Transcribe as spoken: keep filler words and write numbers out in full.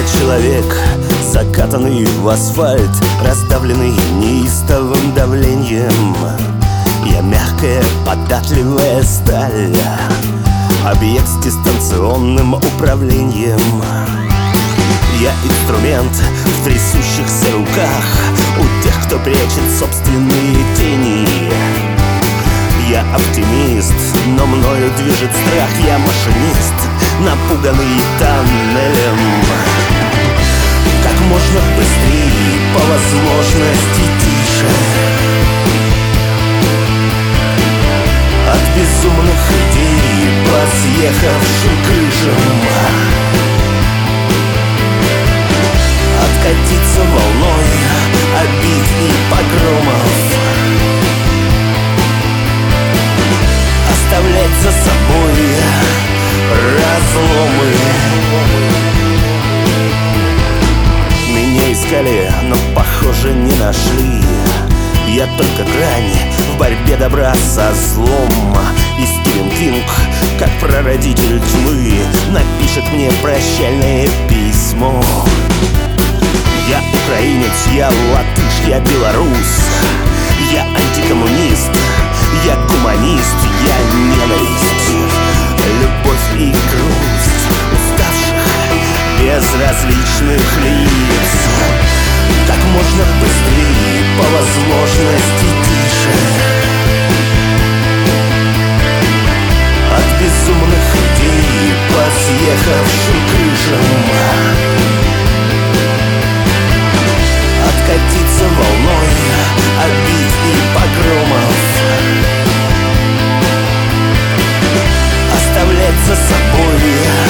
человек, закатанный в асфальт, раздавленный неистовым давлением. Я мягкая, податливая сталь, объект с дистанционным управлением. Я инструмент в трясущихся руках у тех, кто прячет собственные тени. Я оптимист, но мною движет страх. Я машинист, напуганный тоннелем. Как можно быстрее, по возможности тише, от безумных идей по съехавшим крышам, откатиться волной обид и погромов, оставлять за собой разломы. Меня искали, но, похоже, не нашли. Я только грань в борьбе добра со злом. И Стивен Кинг, как прародитель тьмы, напишет мне прощальное письмо. Я украинец, я латыш, я белорус, я антикоммунист, я гуманист, я ненависть, любовь и грусть уставших, безразличных лиц. Как можно быстрее, по возможности тише, от безумных идей по съехавшим крышам, откатиться волной обид и погромов, оставлять за собой